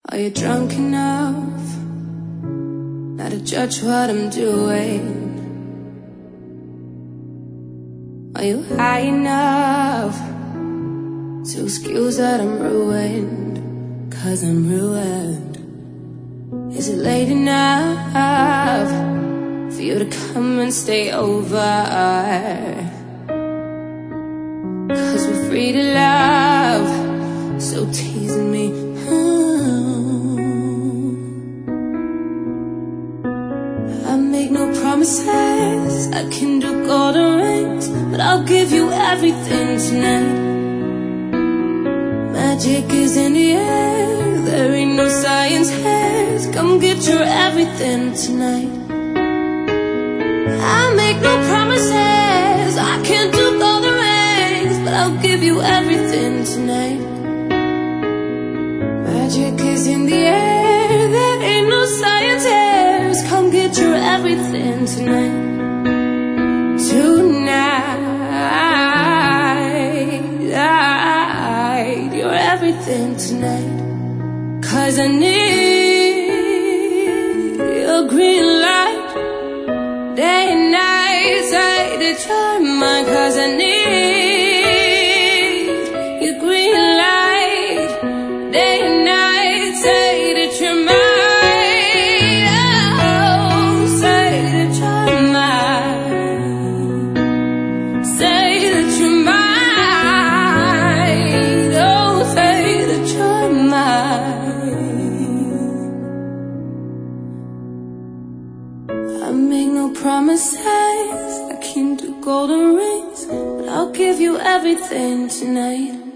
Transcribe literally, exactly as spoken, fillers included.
Are you drunk enough not to judge what I'm doing? Are you high enough to excuse that I'm ruined? Cause I'm ruined. Is it late enough for you to come and stay over? Cause we're free to love, so teasing me. I make no promises, I can do golden rings, but I'll give you everything tonight. Magic is in the air, there ain't no science here. Come get your everything tonight. I make no promises, I can't do golden rings, but I'll give you everything tonight. Magic is in the air, there ain't no science here. Come get your everything tonight. Tonight, you're everything tonight. Cause I need your green light. Day and night, say that you're mine. Cause I need your green light. Day and night, say that you're mine. I make no promises, I can't do golden rings, but I'll give you everything tonight.